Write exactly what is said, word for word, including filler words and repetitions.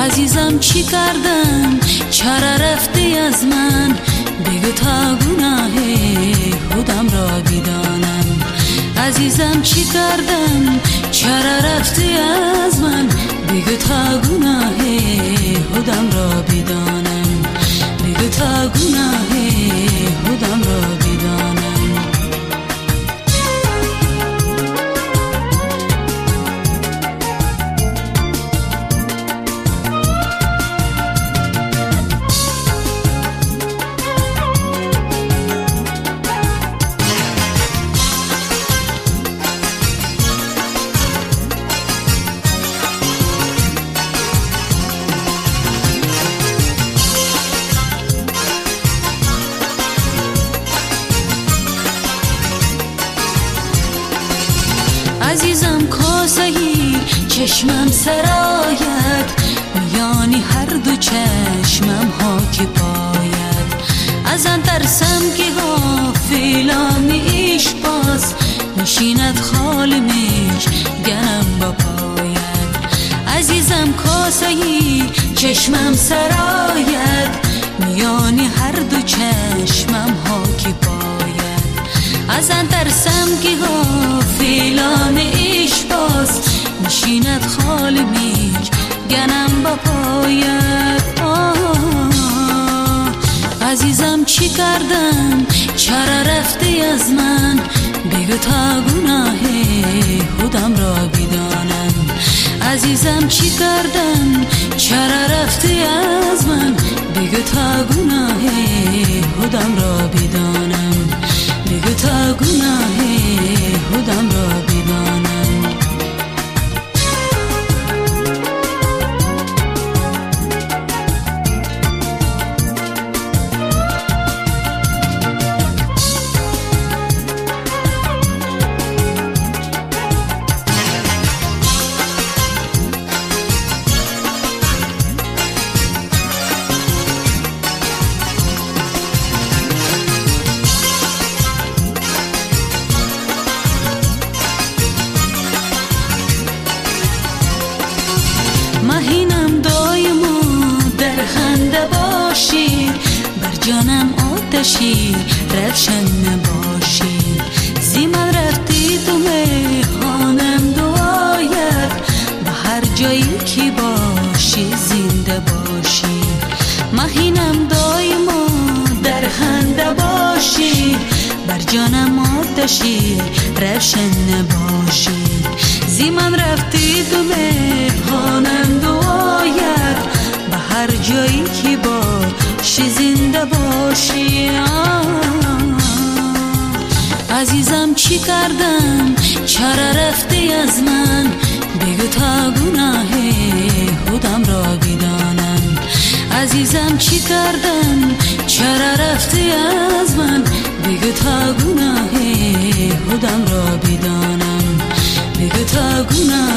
عزیزم چی کردم چرا رفتی از من، بگو تا گناه خودم را بدانم. عزیزم چی کردم چرا رفتی از من، بگو تا گناه خودم را بدانم، بگو تا گناه خودم را بدانم. عزیزم کاسهی چشمم سرایت، میانی هر دو چشمم ها که پاید. از آن ترسم که غافلم ایش باز، میشیند خال میش گنم با پاید. عزیزم کاسهی چشمم سرایت، میانی هر دو چشمم ها که پاید. از آن ترسم که غافلم ایش باز، میشیند خال میش گنم با پاید. آه عزیزم چی کردم چرا رفتی از من، بگو تا گناه خودم را بدانم. عزیزم چی کردم چرا رفتی از من، بگو تا گناه خودم را بدانم، بگو تا گناه خودم را بدانم. مهینم دایم در خنده باشی، بر جانم آتشی روشن نباشی. زی من رفتی تو میخانم دعایت، به هر جایی که باشی زنده باشی. مهینم دایم در خنده باشی، بر جانم آتشی روشن نباشی. زی من رفتی تو میخانم دعایت، به هر جایی که باشی زنده باشی. عزیزم چی کردم چرا رفتی از من، بگو تا گناه خودم را بدانم. عزیزم چی کردم چرا رفتی از من، بگو تا گناه خودم را بدانم، بگو تا گناه